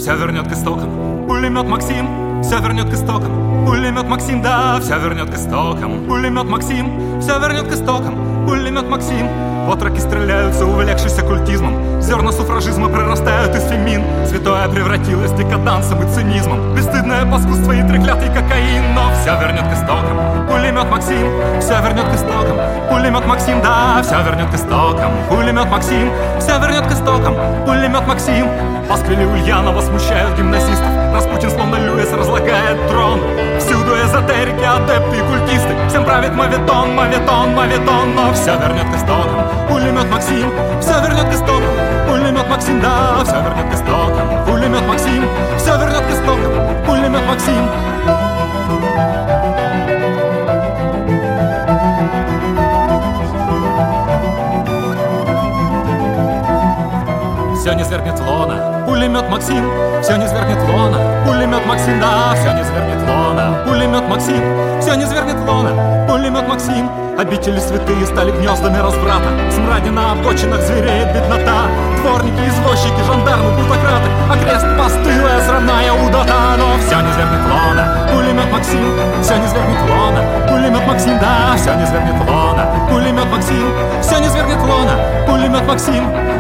все вернет к истокам. Пулемет Максим, все вернет к истокам. Пулемет Максим, да, все вернет к истокам. Пулемет Максим, все вернет к истокам. Пулемет Максим. Отроки стреляются, увлекшись оккультизмом. Зерна суфражизма прорастают из фемин. Святое превратилось декадансом и цинизмом. Бесстыдное паскудство и треклятый кокаин. Но все вернет к истокам. Пулемет Максим, все вернет к истокам. Пулемет Максим, да, все вернет к истокам. Пулемет Максим, все вернет к истокам. Пулемет Максим. Пасквили Ульянова смущают гимназистов. Распутин словно Льюис разлагает трон. Всюду эзотерики, адепты и культисты. Всем правит моветон, моветон, моветон. Но все вернет к истокам. Пулемет Максим, все вернет к истокам. Пулемет Максим, да, все вернет к истокам. Пулемет Максим, все вернет к истокам. Пулемет Максим. Все не свергнет лона. Пулемет Максим, все не свергнет лона. Пулемет Максим, да, все не свергнет лона. Пулемет Максим, все не свергнет лона. Пулемет Максим. Обители святые стали гнездами разврата. Смради на обочинах звереет беднота. Дворники, извозчики, жандармы, плутократы. А крест постылая срамная удота. Но все не свергнет лона. Пулемет Максим, все не свергнет лона. Пулемет Максим, да, все не свергнет лона. Пулемет Максим, все не свергнет лона. Пулемет Максим.